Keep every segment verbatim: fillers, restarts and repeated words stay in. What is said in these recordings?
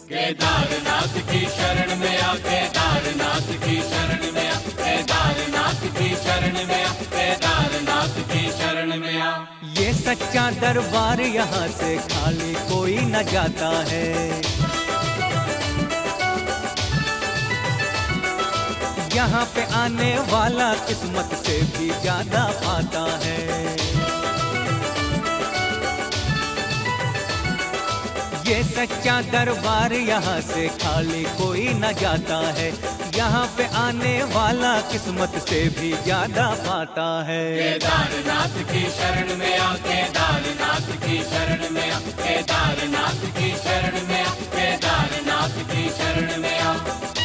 केदारनाथ की शरण में आ, केदारनाथ की शरण में आ, केदारनाथ की शरण में आ, केदारनाथ की शरण में आ। ये सच्चा दरबार यहाँ से खाली कोई न जाता है। यहाँ पे आने वाला किस्मत से भी ज्यादा पाता है। ये सच्चा दरबार यहाँ से खाली कोई न जाता है। यहाँ पे आने वाला किस्मत से भी ज्यादा पाता है। केदारनाथ की शरण में आ, केदारनाथ की शरण में आ, केदारनाथ की शरण में आ, केदारनाथ की शरण में आ।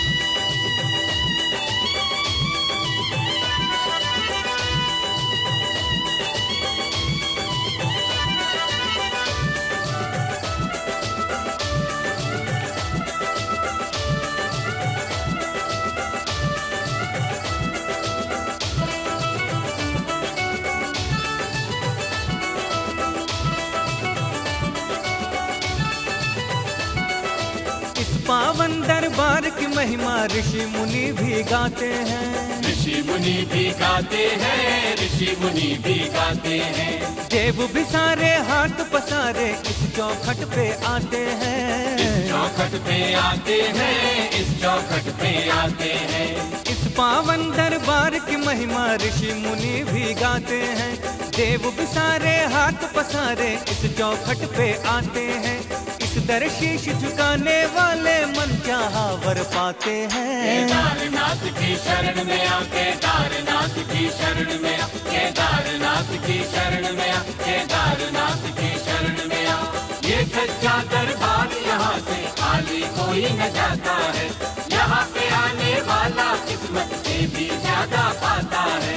पावन दरबार की महिमा ऋषि मुनि भी गाते हैं। ऋषि मुनि भी गाते हैं, ऋषि मुनि भी गाते हैं। देव भी सारे हाथ पसारे इस चौखट पे आते हैं। इस चौखट पे आते हैं, इस चौखट पे आते हैं। इस पावन दरबार की महिमा ऋषि मुनि भी गाते हैं। देव भी सारे हाथ पसारे इस चौखट पे आते हैं। दर शीश झुकाने वाले मन चाहा वर पाते हैं। केदारनाथ की शरण में आ, केदारनाथ की शरण में आ, केदारनाथ की शरण में आ, केदारनाथ की शरण में आ। ये सच्चा दरबार यहाँ से खाली कोई न जाता है। यहाँ पे आने वाला किस्मत से भी ज्यादा पाता है।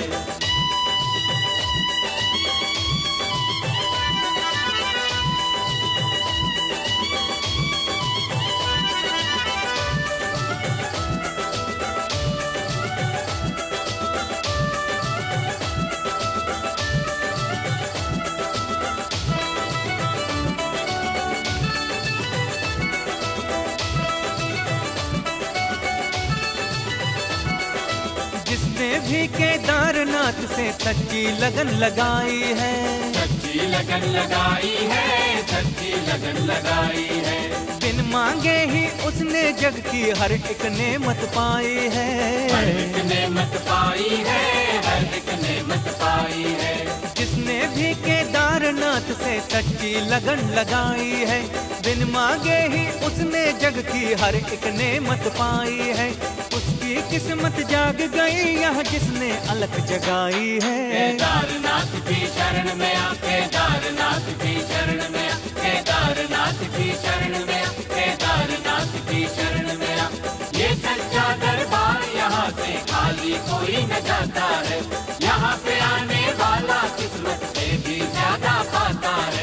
जिसने भी केदारनाथ से सच्ची लगन लगाई है। सच्ची लगन लगाई है, सच्ची लगन लगाई है। बिन मांगे ही उसने जग की हर एक नेमत पाई है। हर एक नेमत पाई है, हर एक नेमत पाई है। जिसने भी केदारनाथ से सच्ची लगन लगाई है। बिन मांगे ही उसने जग की हर एक नेमत पाई है। उसकी किस्मत जाग गई यहाँ जिसने अलख जगाई है। केदारनाथ की शरण में आ, केदारनाथ की शरण में आ, केदारनाथ की शरण में आ, केदारनाथ की शरण में आ। ये सच्चा दरबार यहाँ से खाली कोई न जाता है। यहाँ पे आने वाला किस्मत से भी ज्यादा पाता है।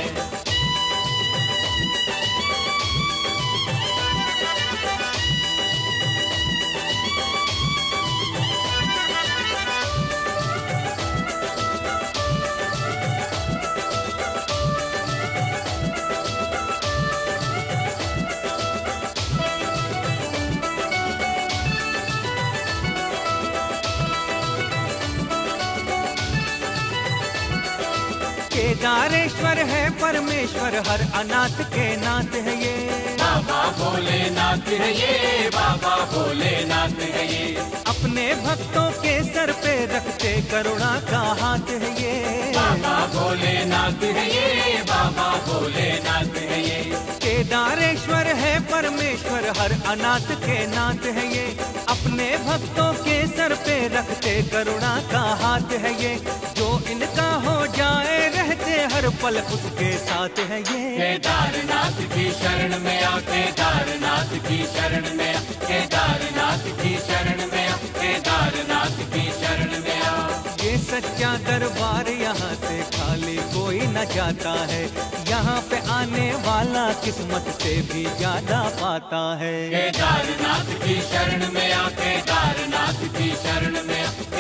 केदारेश्वर है परमेश्वर हर अनाथ के नाथ है ये। बाबा भोलेनाथ है ये, बाबा भोलेनाथ है ये। अपने भक्तों के सर पे रखते करुणा का हाथ है ये। बाबा भोलेनाथ है ये, बाबा भोलेनाथ है ये। केदारेश्वर है परमेश्वर हर अनाथ के नाथ है ये। अपने भक्तों के सर पे रखते करुणा का हाथ है ये। जो इनका हो जाए रहते हर पल उसके साथ है ये। केदारनाथ की शरण में आ, केदारनाथ की शरण में आ, केदारनाथ की शरण में आ, केदारनाथ की शरण में आ। ये सच्चा दरबार यहाँ से खाली कोई न जाता है। यहाँ पे आने वाला किस्मत से भी ज्यादा पाता है। केदारनाथ की शरण में आ, केदारनाथ की शरण में आ,